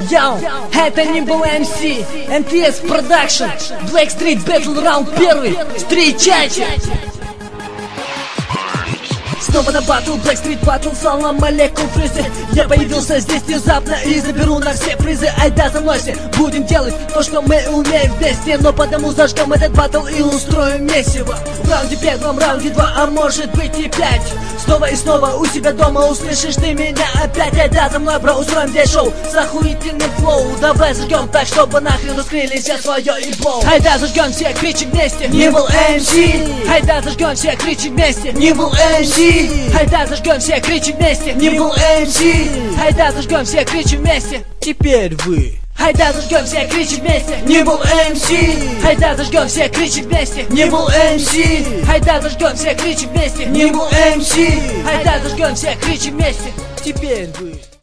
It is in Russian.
Йоу, это не был МС, МТС Продакшн, Blackstreet Battle раунд первый, встречайте! Снова на батл, Blackstreet Battle, салам алейкум, фризы. Я появился здесь внезапно и заберу на все призы. Айда за мной все, будем делать то, что мы умеем вместе. Но потому зажгем этот батл и устроим месиво. В раунде первом, раунде 2, а может быть и 5. Снова и снова у себя дома услышишь ты меня опять. Айда за мной, бро, устроим здесь шоу с охуительным флоу. Давай зажгем так, чтобы нахрен раскрыли все свое ибло. Айда зажгем все, кричим вместе, не был МС. Айда зажгем все, кричим вместе, не был МС. Айда зажгем все, кричим вместе, не был МС. Айда зажгем все, кричим вместе, теперь вы. Айда зажгем все, кричим вместе, не был МС. Айда зажгем все, кричим вместе, не был МС. Айда зажгем все, кричим вместе, не был МС. Айда зажгем все, кричим вместе, теперь вы.